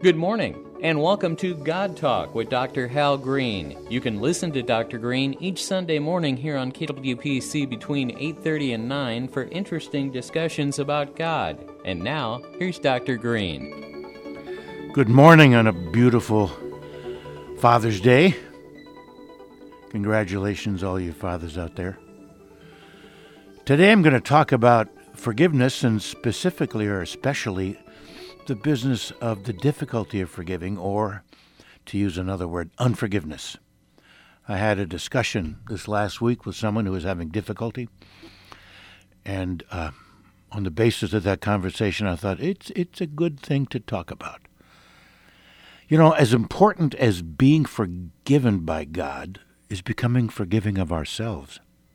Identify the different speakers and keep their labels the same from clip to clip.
Speaker 1: Good morning, and welcome to God Talk with Dr. Hal Green. You can listen to Dr. Green each Sunday morning here on KWPC between 8:30 and 9 for interesting discussions about God. And now, here's Dr. Green.
Speaker 2: Good morning on a beautiful Father's Day. Congratulations, all you fathers out there. Today I'm going to talk about forgiveness, and specifically or especially the business of the difficulty of forgiving, or, to use another word, unforgiveness. I had a discussion this last week with someone who was having difficulty, and on the basis of that conversation, I thought it's a good thing to talk about. You know, as important as being forgiven by God is becoming forgiving of ourselves.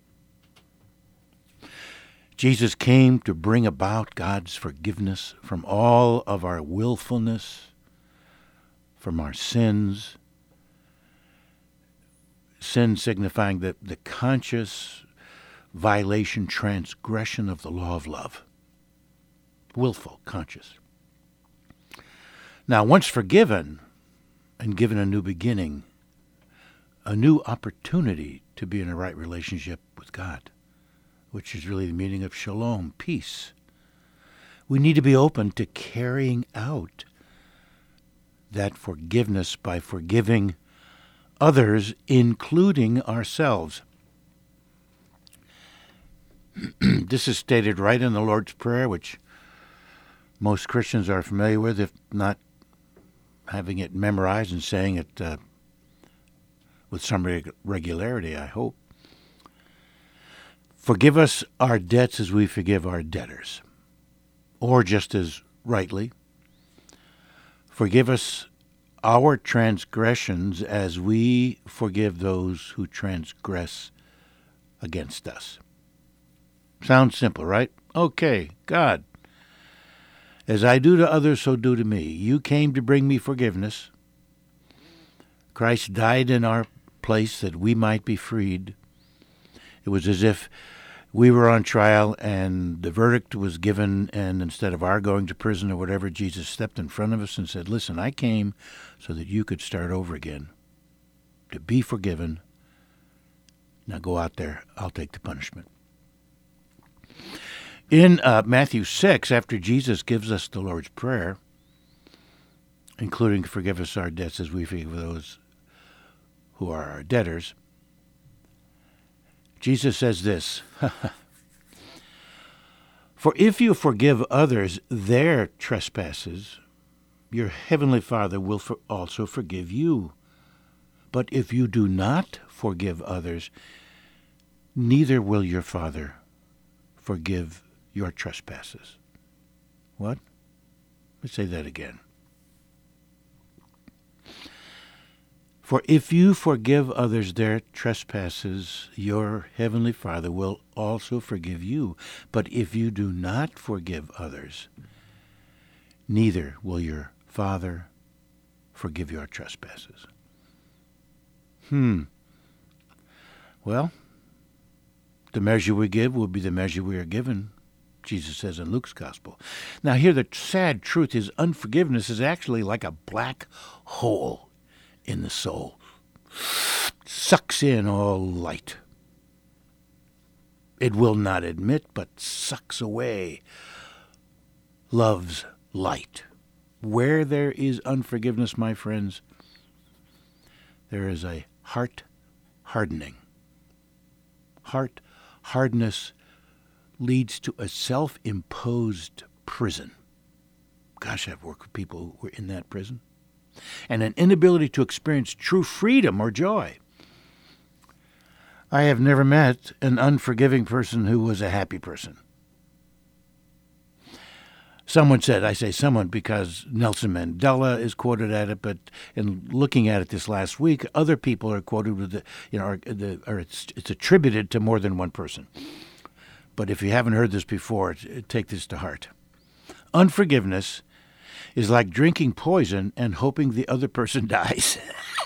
Speaker 2: Jesus came to bring about God's forgiveness from all of our willfulness, from our sins. Sin signifying the conscious violation, transgression of the law of love. Willful, conscious. Now, once forgiven and given a new beginning, a new opportunity to be in a right relationship with God, which is really the meaning of shalom, peace. We need to be open to carrying out that forgiveness by forgiving others, including ourselves. This is stated right in the Lord's Prayer, which most Christians are familiar with, if not having it memorized and saying it with some regularity, I hope. Forgive us our debts as we forgive our debtors. Or just as rightly, forgive us our transgressions as we forgive those who transgress against us. Sounds simple, right? Okay, God, as I do to others, so do to me. You came to bring me forgiveness. Christ died in our place that we might be freed. It was as if we were on trial and the verdict was given, and instead of our going to prison or whatever, Jesus stepped in front of us and said, listen, I came so that you could start over again, to be forgiven. Now go out there, I'll take the punishment. In Matthew 6, after Jesus gives us the Lord's Prayer, including forgive us our debts as we forgive those who are our debtors, Jesus says this, for if you forgive others their trespasses, your heavenly Father will also forgive you. But if you do not forgive others, neither will your Father forgive your trespasses. What? Let's say that again. For if you forgive others their trespasses, your heavenly Father will also forgive you. But if you do not forgive others, neither will your Father forgive your trespasses. Well, the measure we give will be the measure we are given, Jesus says in Luke's Gospel. Now here the sad truth is unforgiveness is actually like a black hole in the soul. Sucks in all light. It will not admit, but sucks away love's light. Where there is unforgiveness, my friends, there is a heart hardening. Heart hardness leads to a self-imposed prison. Gosh, I've worked with people who were in that prison. And an inability to experience true freedom or joy. I have never met an unforgiving person who was a happy person. Someone said, I say someone because Nelson Mandela is quoted at it, but in looking at it this last week, other people are quoted with it's attributed to more than one person. But if you haven't heard this before, take this to heart. Unforgiveness is like drinking poison and hoping the other person dies.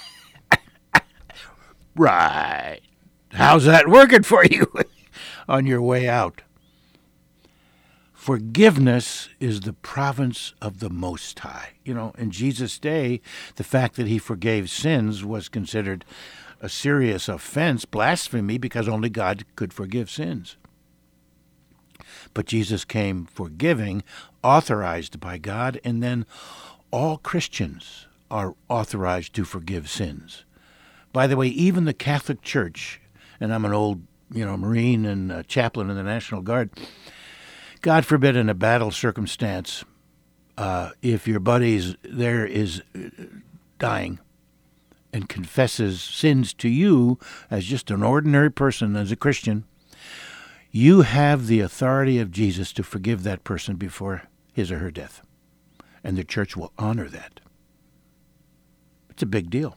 Speaker 2: Right. How's that working for you on your way out? Forgiveness is the province of the Most High. In Jesus' day, the fact that he forgave sins was considered a serious offense, blasphemy, because only God could forgive sins. But Jesus came forgiving, authorized by God, and then all Christians are authorized to forgive sins. By the way, even the Catholic Church, and I'm an old, Marine and chaplain in the National Guard, God forbid in a battle circumstance, if your buddy there is dying and confesses sins to you as just an ordinary person, as a Christian, you have the authority of Jesus to forgive that person before his or her death. And the church will honor that. It's a big deal.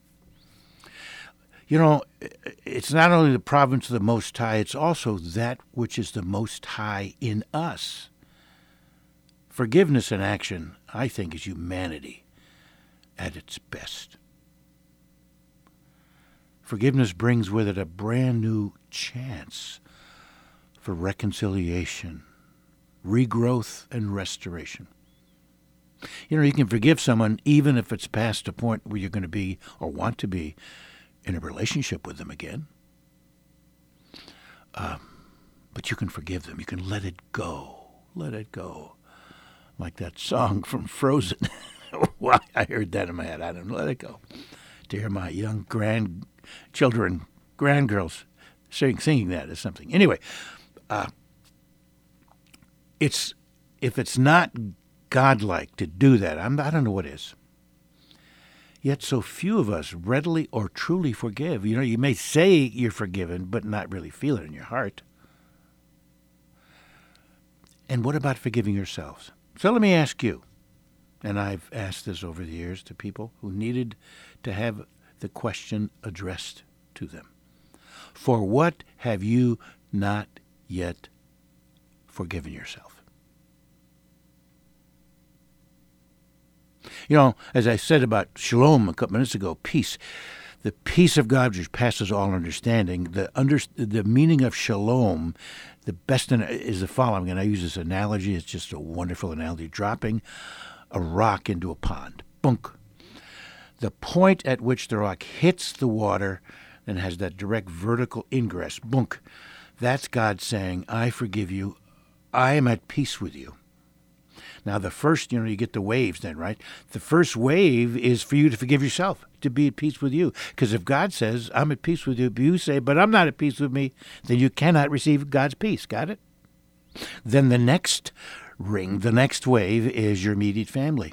Speaker 2: It's not only the province of the Most High, it's also that which is the Most High in us. Forgiveness in action, I think, is humanity at its best. Forgiveness brings with it a brand new chance for reconciliation, regrowth, and restoration. You can forgive someone even if it's past a point where you're going to be or want to be in a relationship with them again. But you can forgive them. You can let it go. Let it go. Like that song from Frozen. Why I heard that in my head. I don't know. Let it go. To hear my young grandchildren, grandgirls singing that is something. Anyway, if it's not godlike to do that, I don't know what is. Yet so few of us readily or truly forgive. You may say you're forgiven, but not really feel it in your heart. And what about forgiving yourselves? So let me ask you, and I've asked this over the years to people who needed to have the question addressed to them. For what have you not yet forgiven yourself? As I said about shalom a couple minutes ago, peace. The peace of God which passes all understanding. The meaning of shalom, the best is the following, and I use this analogy. It's just a wonderful analogy. Dropping a rock into a pond. Bunk. The point at which the rock hits the water and has that direct vertical ingress. Bunk. That's God saying, I forgive you. I am at peace with you. Now, the first, you get the waves then, right? The first wave is for you to forgive yourself, to be at peace with you. Because if God says, I'm at peace with you, but you say, but I'm not at peace with me, then you cannot receive God's peace. Got it? Then the next ring, the next wave is your immediate family.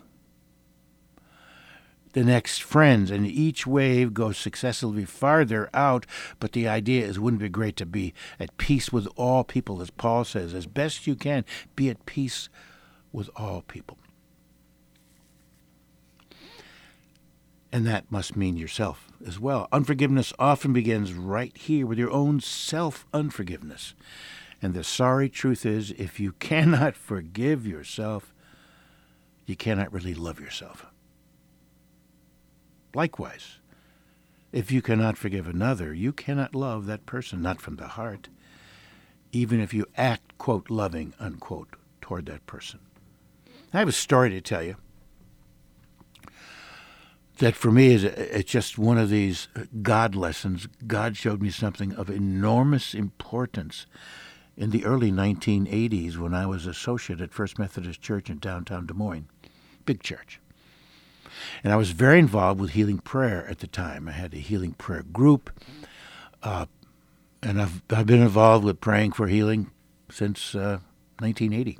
Speaker 2: The next friends, and each wave goes successively farther out, but the idea is, wouldn't it be great to be at peace with all people, as Paul says, as best you can, be at peace with all people. And that must mean yourself as well. Unforgiveness often begins right here with your own self-unforgiveness. And the sorry truth is, if you cannot forgive yourself, you cannot really love yourself. Likewise, if you cannot forgive another, you cannot love that person, not from the heart, even if you act, quote, loving, unquote, toward that person. I have a story to tell you that for me it's just one of these God lessons. God showed me something of enormous importance in the early 1980s when I was associate at First Methodist Church in downtown Des Moines, big church. And I was very involved with healing prayer at the time. I had a healing prayer group, and I've been involved with praying for healing since 1980.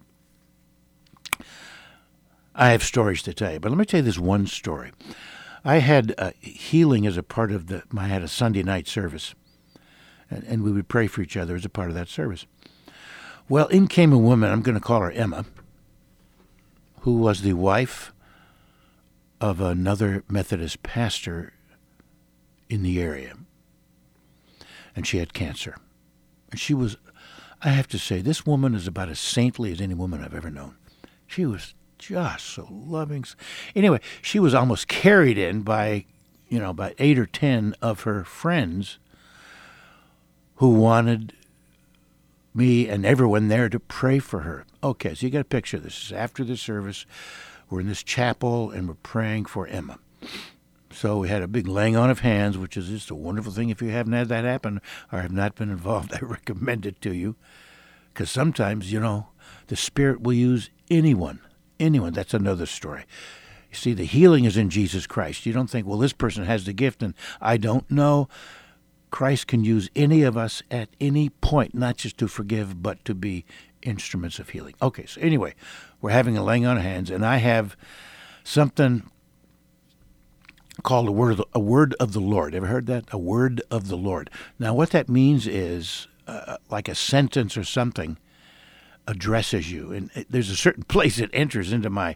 Speaker 2: I have stories to tell you, but let me tell you this one story. I had healing as a part of I had a Sunday night service, and we would pray for each other as a part of that service. Well, in came a woman, I'm going to call her Emma, who was the wife of another Methodist pastor in the area, and she had cancer. And she was, I have to say, this woman is about as saintly as any woman I've ever known. She was just so loving. Anyway, she was almost carried in by, about 8 or 10 of her friends who wanted me and everyone there to pray for her. Okay, so you got a picture of this. This is after the service. We're in this chapel, and we're praying for Emma. So we had a big laying on of hands, which is just a wonderful thing. If you haven't had that happen or have not been involved, I recommend it to you. Because sometimes, the Spirit will use anyone. Anyone. That's another story. You see, the healing is in Jesus Christ. You don't think, well, this person has the gift and I don't know. Christ can use any of us at any point, not just to forgive, but to be instruments of healing. Okay, so anyway, we're having a laying on of hands, and I have something called a word of the Lord. Ever heard that? A word of the Lord. Now, what that means is like a sentence or something addresses you, and there's a certain place it enters into my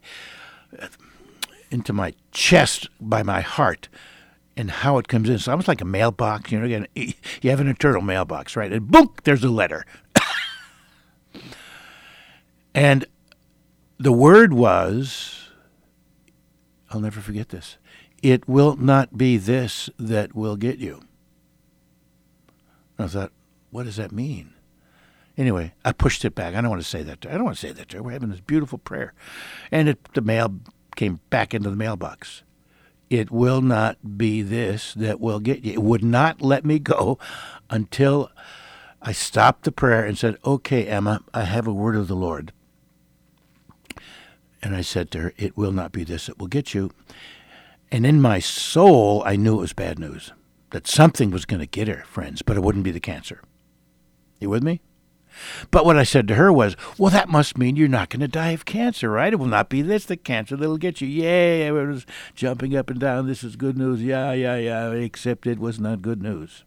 Speaker 2: chest by my heart, and how it comes in. So it's like a mailbox. You have an internal mailbox, right? And boom, there's a letter. And the word was, I'll never forget this, it will not be this that will get you. And I thought, what does that mean? Anyway, I pushed it back. I don't want to say that to her. We're having this beautiful prayer. And the mail came back into the mailbox. It will not be this that will get you. It would not let me go until I stopped the prayer and said, okay, Emma, I have a word of the Lord. And I said to her, it will not be this that will get you. And in my soul, I knew it was bad news, that something was going to get her, friends, but it wouldn't be the cancer. You with me? But what I said to her was, well, that must mean you're not going to die of cancer, right? It will not be this, the cancer that'll get you. Yay, I was jumping up and down. This is good news. Yeah, except it was not good news.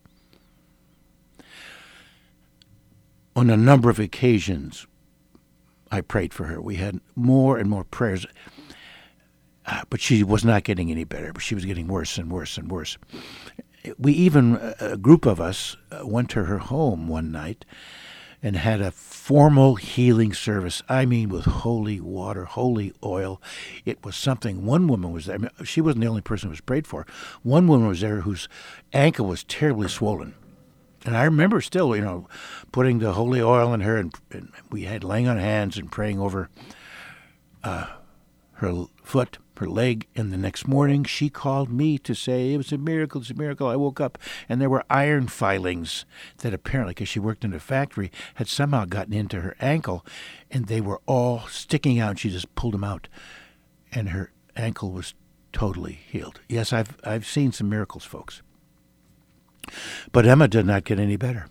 Speaker 2: On a number of occasions, I prayed for her. We had more and more prayers, but she was not getting any better. But she was getting worse and worse and worse. We even, a group of us, went to her home one night and had a formal healing service. I mean, with holy water, holy oil. It was something. One woman was there. I mean, she wasn't the only person who was prayed for. One woman was there whose ankle was terribly swollen. And I remember still, putting the holy oil in her, and we had laying on hands and praying over her foot, her leg. And the next morning, she called me to say, it was a miracle, it's a miracle. I woke up, and there were iron filings that apparently, because she worked in a factory, had somehow gotten into her ankle, and they were all sticking out. She just pulled them out, and her ankle was totally healed. Yes, I've seen some miracles, folks. But Emma did not get any better.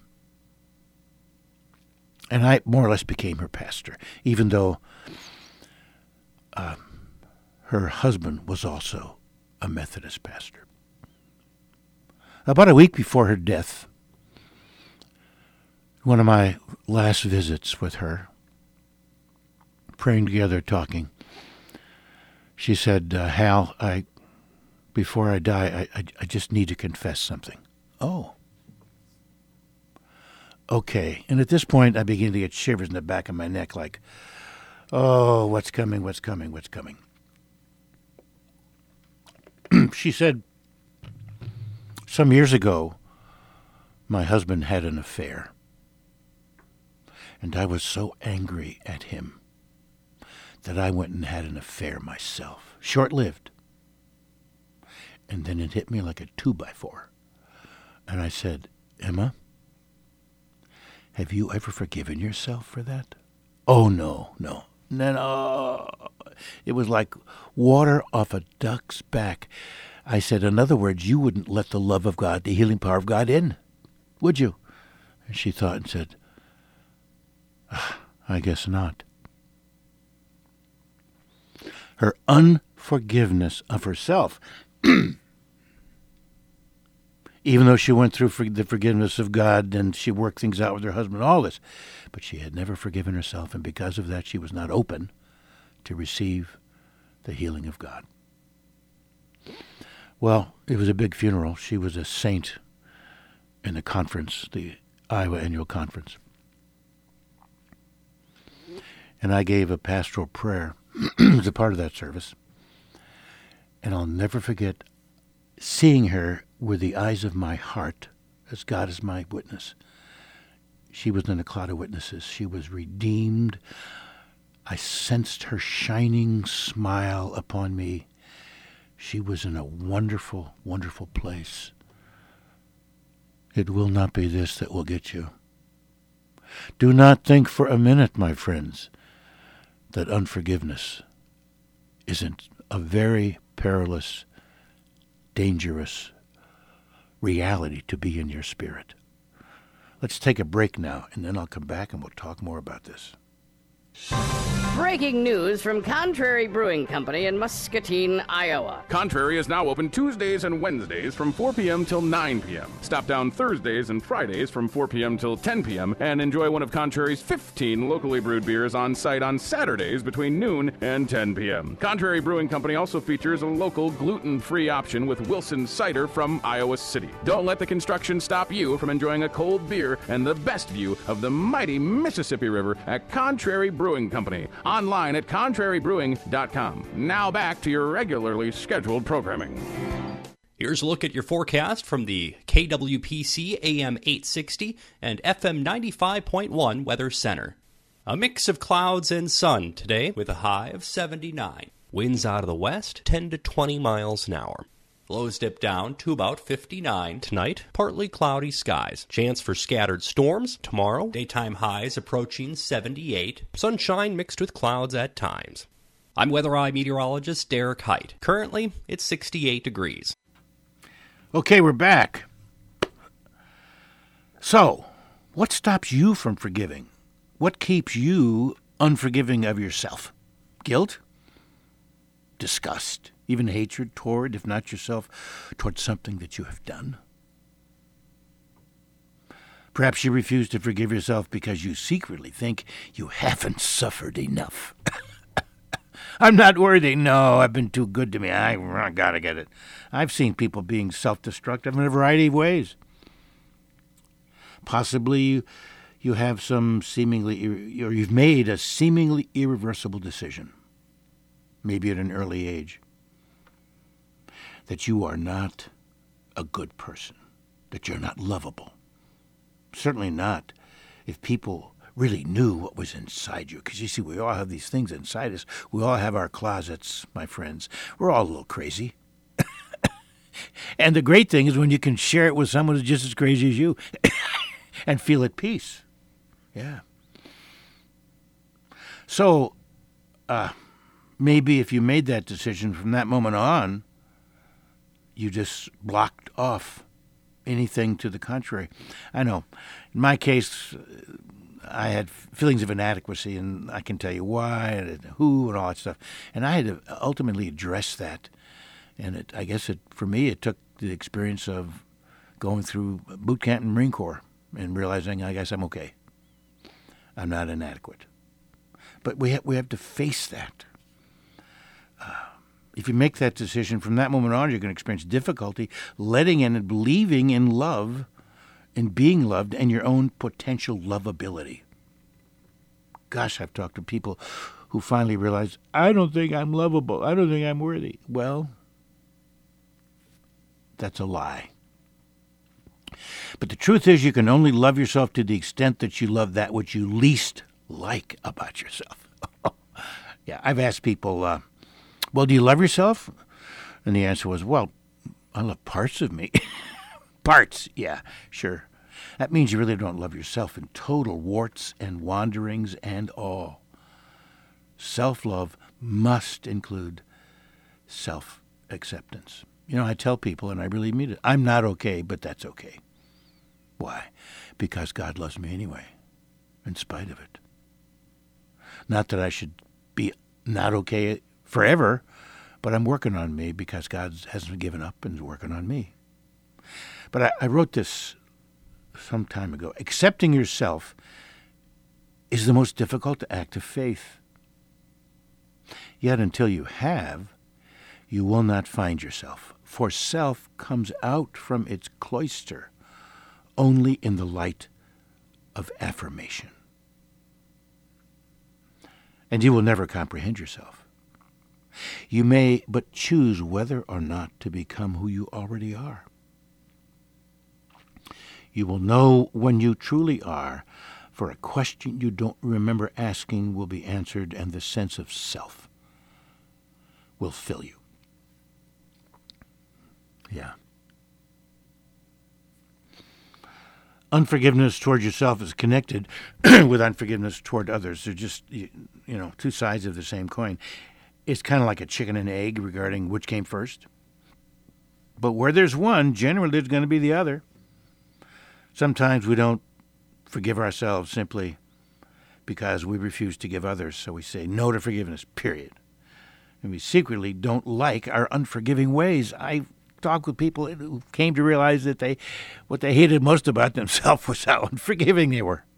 Speaker 2: And I more or less became her pastor, even though her husband was also a Methodist pastor. About a week before her death, one of my last visits with her, praying together, talking, she said, Hal, before I die, I just need to confess something. Oh. Okay. And at this point, I begin to get shivers in the back of my neck like, oh, what's coming, what's coming, what's coming? She said, some years ago, my husband had an affair. And I was so angry at him that I went and had an affair myself. Short-lived. And then it hit me like a 2x4. And I said, Emma, have you ever forgiven yourself for that? Oh, no. It was like water off a duck's back. I said, in other words, you wouldn't let the love of God, the healing power of God in, would you? And she thought and said, I guess not. Her unforgiveness of herself, even though she went through the forgiveness of God and she worked things out with her husband, all this, but she had never forgiven herself, and because of that, she was not open to receive the healing of God. Well, it was a big funeral. She was a saint in the conference, the Iowa Annual Conference. And I gave a pastoral prayer as a part of that service. And I'll never forget seeing her with the eyes of my heart, as God is my witness, She was in a cloud of witnesses. She was redeemed. I sensed her shining smile upon me. She was in a wonderful, wonderful place. It will not be this that will get you. Do not think for a minute, my friends, that unforgiveness isn't a very perilous, dangerous reality to be in your spirit. Let's take a break now, and then I'll come back and we'll talk more about this.
Speaker 3: Breaking news from Contrary Brewing Company in Muscatine, Iowa.
Speaker 4: Contrary is now open Tuesdays and Wednesdays from 4 p.m. till 9 p.m. Stop down Thursdays and Fridays from 4 p.m. till 10 p.m. and enjoy one of Contrary's 15 locally brewed beers on site on Saturdays between noon and 10 p.m. Contrary Brewing Company also features a local gluten-free option with Wilson Cider from Iowa City. Don't let the construction stop you from enjoying a cold beer and the best view of the mighty Mississippi River at Contrary Brewing Company. Online at contrarybrewing.com. Now back to your regularly scheduled programming.
Speaker 5: Here's a look at your forecast from the KWPC AM 860 and FM 95.1 Weather Center. A mix of clouds and sun today with a high of 79. Winds out of the west 10 to 20 miles an hour. Lows dip down to about 59 tonight. Partly cloudy skies. Chance for scattered storms tomorrow. Daytime highs approaching 78. Sunshine mixed with clouds at times. I'm Weather Eye meteorologist Derek Height. Currently, it's 68 degrees.
Speaker 2: Okay, we're back. So, what stops you from forgiving? What keeps you unforgiving of yourself? Guilt? Disgust? Even hatred toward, if not yourself, toward something that you have done? Perhaps you refuse to forgive yourself because you secretly think you haven't suffered enough. I'm not worthy. No, I've been too good to me. I gotta get it. I've seen people being self-destructive in a variety of ways. Possibly you have some seemingly, or you've made a seemingly irreversible decision, maybe at an early age, that you are not a good person, that you're not lovable. Certainly not if people really knew what was inside you. Because you see, we all have these things inside us. We all have our closets, my friends. We're all a little crazy. And the great thing is when you can share it with someone who's just as crazy as you and feel at peace. Yeah. So, maybe if you made that decision from that moment on, you just blocked off anything to the contrary. I know. In my case, I had feelings of inadequacy, and I can tell you why and who and all that stuff. And I had to ultimately address that. And for me, it took the experience of going through boot camp and Marine Corps and realizing, I guess I'm okay. I'm not inadequate. But we have to face that. If you make that decision from that moment on, you're going to experience difficulty letting in and believing in love, in being loved, and your own potential lovability. Gosh, I've talked to people who finally realize, I don't think I'm lovable. I don't think I'm worthy. Well, that's a lie. But the truth is, you can only love yourself to the extent that you love that which you least like about yourself. Yeah, I've asked people, well, do you love yourself? And the answer was, well, I love parts of me. Parts, yeah, sure. That means you really don't love yourself in total, warts and wanderings and all. Self-love must include self-acceptance. You know, I tell people, and I really mean it, I'm not okay, but that's okay. Why? Because God loves me anyway, in spite of it. Not that I should be not okay forever, but I'm working on me because God hasn't given up and is working on me. But I wrote this some time ago. Accepting yourself is the most difficult act of faith. Yet until you have, you will not find yourself. For self comes out from its cloister only in the light of affirmation. And you will never comprehend yourself. You may but choose whether or not to become who you already are. You will know when you truly are, for a question you don't remember asking will be answered, and the sense of self will fill you. Yeah. Unforgiveness toward yourself is connected with unforgiveness toward others. They're just, two sides of the same coin. It's kind of like a chicken and egg regarding which came first. But where there's one, generally there's going to be the other. Sometimes we don't forgive ourselves simply because we refuse to give others, so we say no to forgiveness, period. And we secretly don't like our unforgiving ways. I talked with people who came to realize that what they hated most about themselves was how unforgiving they were.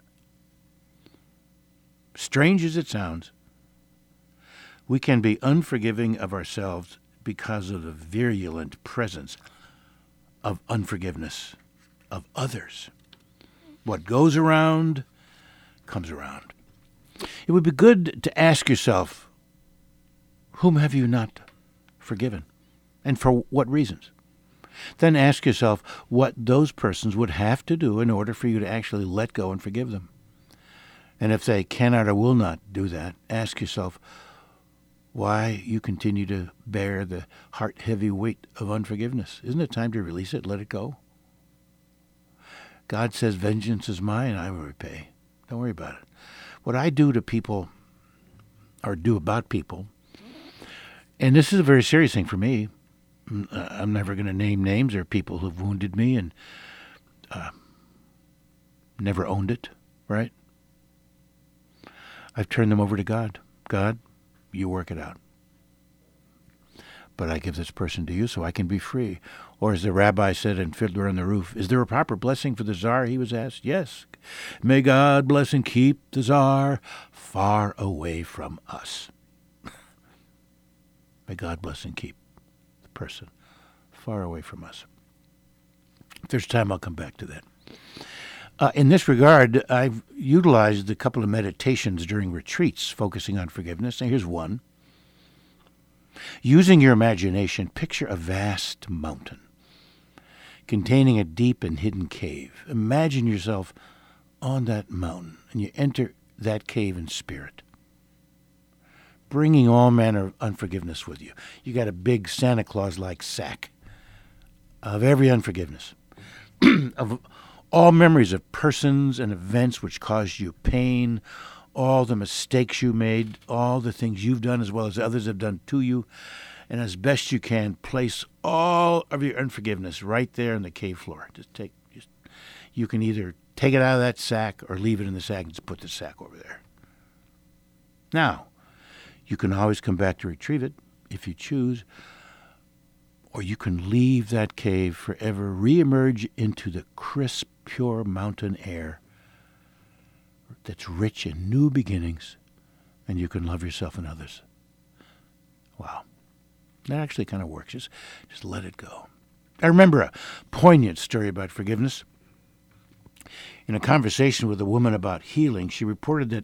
Speaker 2: Strange as it sounds, we can be unforgiving of ourselves because of the virulent presence of unforgiveness of others. What goes around comes around. It would be good to ask yourself, whom have you not forgiven, and for what reasons? Then ask yourself what those persons would have to do in order for you to actually let go and forgive them. And if they cannot or will not do that, ask yourself why you continue to bear the heart-heavy weight of unforgiveness. Isn't it time to release it, let it go? God says, vengeance is mine, I will repay. Don't worry about it. What I do to people, or do about people, and this is a very serious thing for me. I'm never going to name names or people who've wounded me and never owned it, right? I've turned them over to God. God, you work it out. But I give this person to you so I can be free. Or as the rabbi said in Fiddler on the Roof, is there a proper blessing for the Tsar, he was asked? Yes. May God bless and keep the Tsar far away from us. May God bless and keep the person far away from us. If there's time, I'll come back to that. In this regard, I've utilized a couple of meditations during retreats focusing on forgiveness. And here's one. Using your imagination, picture a vast mountain containing a deep and hidden cave. Imagine yourself on that mountain, and you enter that cave in spirit, bringing all manner of unforgiveness with you. You got a big Santa Claus-like sack of every unforgiveness, of all memories of persons and events which caused you pain, all the mistakes you made, all the things you've done as well as others have done to you, and as best you can, place all of your unforgiveness right there on the cave floor. You can either take it out of that sack or leave it in the sack and just put the sack over there. Now, you can always come back to retrieve it if you choose, or you can leave that cave forever, reemerge into the crisp, pure mountain air that's rich in new beginnings, and you can love yourself and others. Wow. That actually kind of works. Just let it go. I remember a poignant story about forgiveness. In a conversation with a woman about healing, she reported that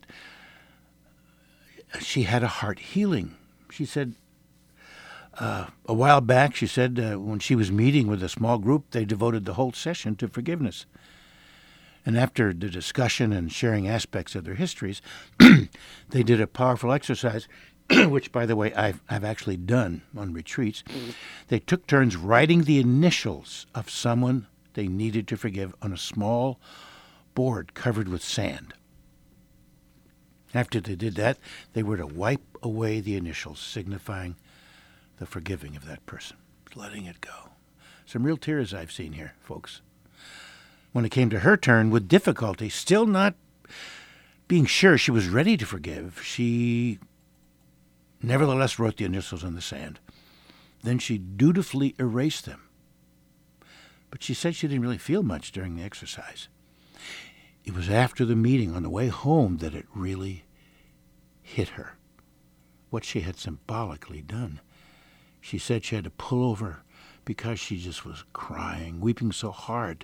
Speaker 2: she had a heart healing. She said, a while back, she said, when she was meeting with a small group, they devoted the whole session to forgiveness. And after the discussion and sharing aspects of their histories, they did a powerful exercise, which, by the way, I've actually done on retreats. They took turns writing the initials of someone they needed to forgive on a small board covered with sand. After they did that, they were to wipe away the initials, signifying the forgiving of that person, letting it go. Some real tears I've seen here, folks. When it came to her turn, with difficulty, still not being sure she was ready to forgive, she nevertheless wrote the initials on the sand. Then she dutifully erased them. But she said she didn't really feel much during the exercise. It was after the meeting on the way home that it really hit her, what she had symbolically done. She said she had to pull over because she just was crying, weeping so hard.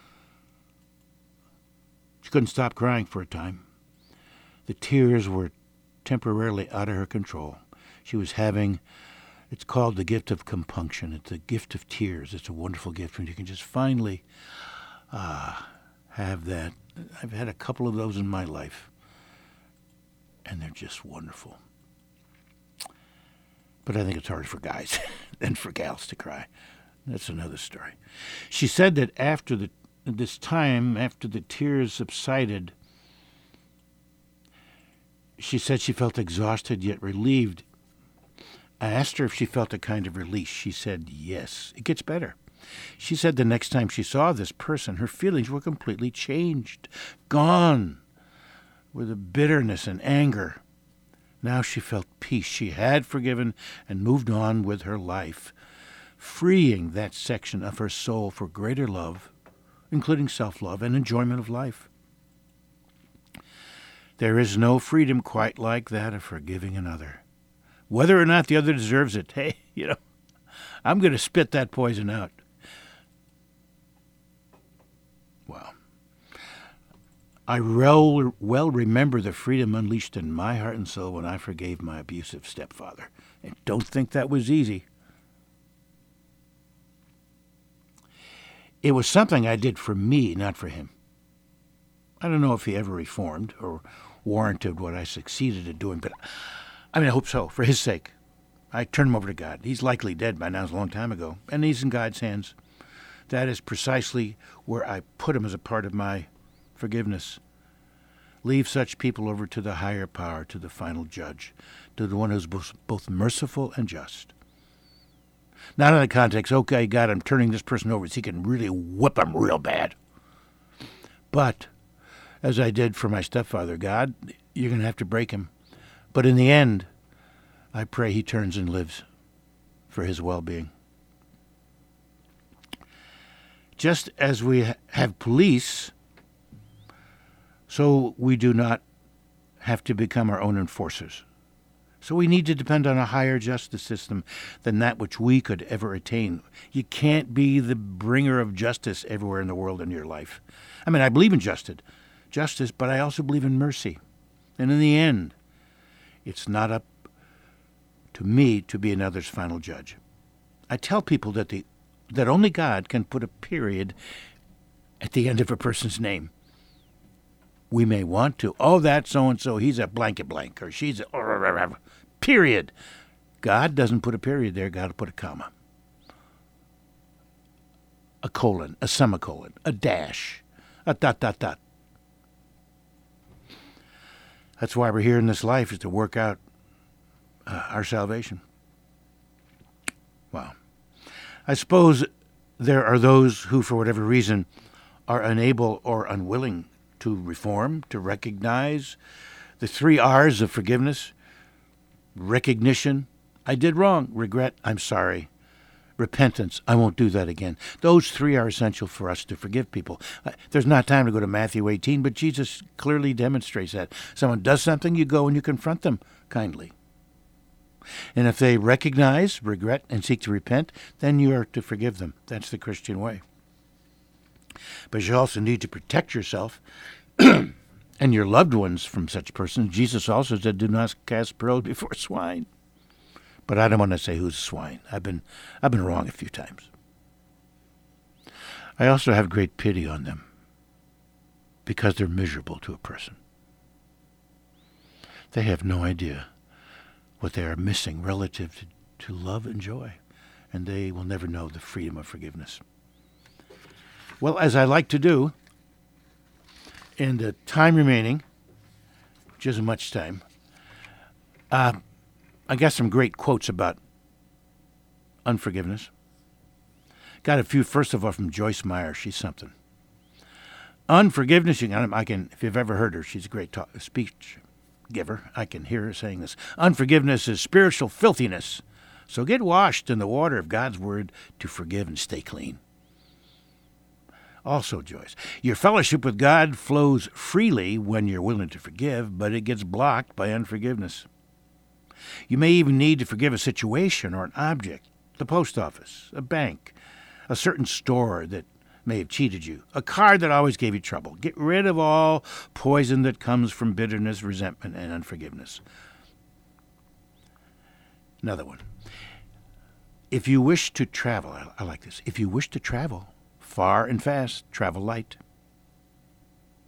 Speaker 2: She couldn't stop crying for a time. The tears were temporarily out of her control. She was having, it's called the gift of compunction. It's a gift of tears. It's a wonderful gift when you can just finally have that. I've had a couple of those in my life, and they're just wonderful. But I think it's harder for guys than for gals to cry. That's another story. She said that after the tears subsided, she said she felt exhausted yet relieved. I asked her if she felt a kind of release. She said yes. It gets better. She said the next time she saw this person, her feelings were completely changed, gone with the bitterness and anger. Now she felt peace. She had forgiven and moved on with her life, freeing that section of her soul for greater love, including self-love and enjoyment of life. There is no freedom quite like that of forgiving another. Whether or not the other deserves it, hey, I'm going to spit that poison out. Wow. I well remember the freedom unleashed in my heart and soul when I forgave my abusive stepfather. And don't think that was easy. It was something I did for me, not for him. I don't know if he ever reformed or warranted what I succeeded at doing, but I hope so, for his sake. I turned him over to God. He's likely dead by now, it's a long time ago, and he's in God's hands. That is precisely where I put him as a part of my forgiveness. Leave such people over to the higher power, to the final judge, to the one who's both merciful and just. Not in the context, okay, God, I'm turning this person over so he can really whip him real bad. But, as I did for my stepfather, God, you're going to have to break him. But in the end, I pray he turns and lives for his well-being. Just as we have police, so we do not have to become our own enforcers. So we need to depend on a higher justice system than that which we could ever attain. You can't be the bringer of justice everywhere in the world in your life. I believe in justice, but I also believe in mercy. And in the end, it's not up to me to be another's final judge. I tell people that only God can put a period at the end of a person's name. We may want to. Oh, that's so-and-so. He's a blankety blank, or she's a period. God doesn't put a period there. God will put a comma, a colon, a semicolon, a dash, a ... That's why we're here in this life, is to work out our salvation. Wow. I suppose there are those who, for whatever reason, are unable or unwilling to reform, to recognize the 3 R's of forgiveness: recognition, I did wrong; regret, I'm sorry; repentance, I won't do that again. Those 3 are essential for us to forgive people. There's not time to go to Matthew 18, but Jesus clearly demonstrates that. Someone does something, you go and you confront them kindly. And if they recognize, regret, and seek to repent, then you are to forgive them. That's the Christian way. But you also need to protect yourself and your loved ones from such persons. Jesus also said, do not cast pearls before swine. But I don't want to say who's swine. I've been wrong a few times. I also have great pity on them because they're miserable to a person. They have no idea what they are missing relative to love and joy, and they will never know the freedom of forgiveness. Well, as I like to do, in the time remaining, which isn't much time, I got some great quotes about unforgiveness. Got a few, first of all, from Joyce Meyer. She's something. Unforgiveness, if you've ever heard her, she's a great speech giver. I can hear her saying this. Unforgiveness is spiritual filthiness. So get washed in the water of God's word to forgive and stay clean. Also, Joyce, your fellowship with God flows freely when you're willing to forgive, but it gets blocked by unforgiveness. You may even need to forgive a situation or an object, the post office, a bank, a certain store that may have cheated you, a car that always gave you trouble. Get rid of all poison that comes from bitterness, resentment, and unforgiveness. Another one. If you wish to travel, I like this. If you wish to travel far and fast, travel light.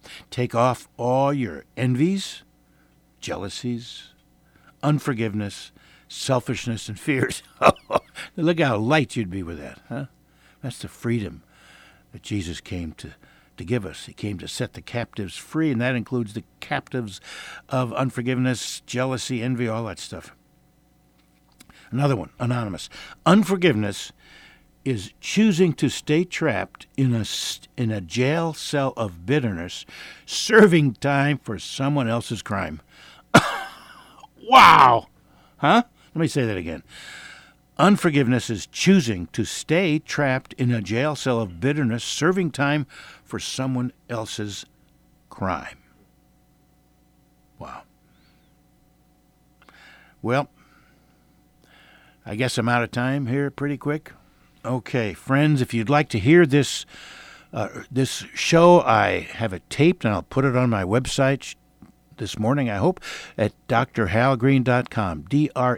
Speaker 2: Take off all your envies, jealousies, unforgiveness, selfishness, and fears. Look how light you'd be with that, huh? That's the freedom that Jesus came to give us. He came to set the captives free, and that includes the captives of unforgiveness, jealousy, envy, all that stuff. Another one, anonymous. Unforgiveness is choosing to stay trapped in a jail cell of bitterness, serving time for someone else's crime. Wow! Huh? Let me say that again. Unforgiveness is choosing to stay trapped in a jail cell of bitterness, serving time for someone else's crime. Wow. Well, I guess I'm out of time here pretty quick. Okay, friends, if you'd like to hear this show, I have it taped, and I'll put it on my website this morning, I hope, at drhalgreen.com,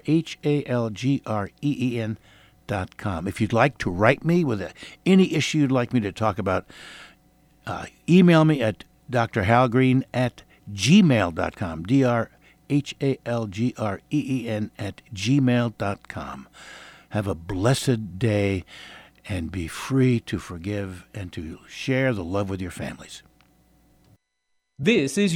Speaker 2: drhalgreen.com. If you'd like to write me with any issue you'd like me to talk about, email me at drhalgreen@gmail.com, drhalgreen@gmail.com. Have a blessed day, and be free to forgive and to share the love with your families.
Speaker 1: This is